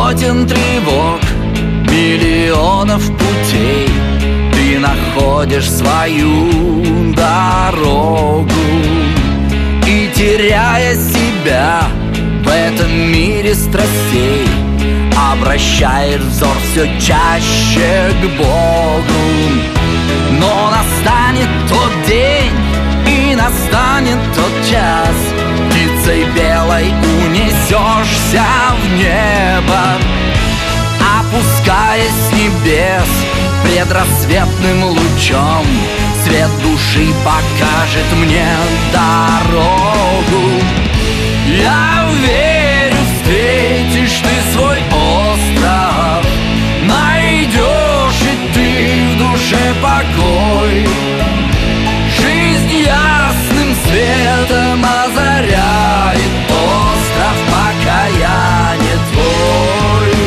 сотен тревог, миллионов путей ты находишь свою дорогу. И теряя себя в этом мире страстей, обращаешь взор все чаще к Богу. Но настанет тот день, и настанет тот час, птицей белой унесешься в небо, опускаясь с небес предрассветным лучом. Свет души покажет мне дорогу. Я верю, встретишь ты свой остров, найдешь и ты в душе покой. Жизнь ясным светом озаряет остров, пока я не твой.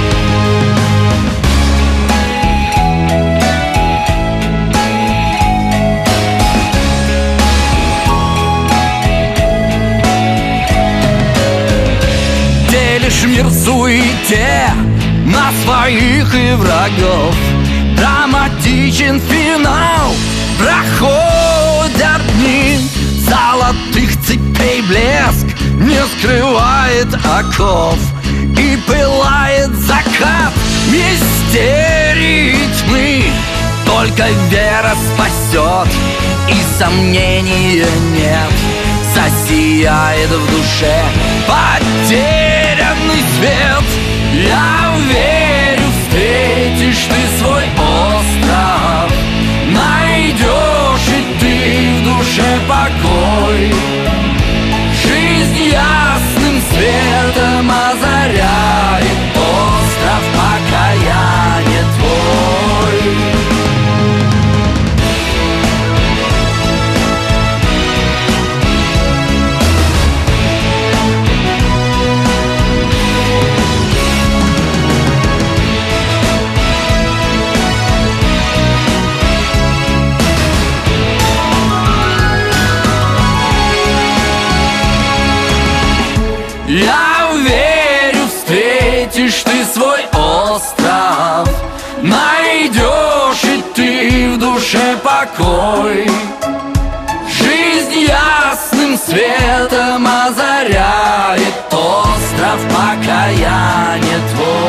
Делишь мир в суете на своих и врагов. Драматичен финал, проходят дни, золотых цепей блеск не скрывает оков. И пылает закат мистерии тьмы. Только вера спасет, и сомнения нет. Засияет в душе потерянный свет. Я верю, встретишь ты свой остров, найдешь и ты в душе покой. Жизнь ясным светом озаряет остров, пока я не твой. Я верю, встретишь ты свой остров, найдешь и ты в душе покой. Жизнь ясным светом озаряет остров, пока я не твой.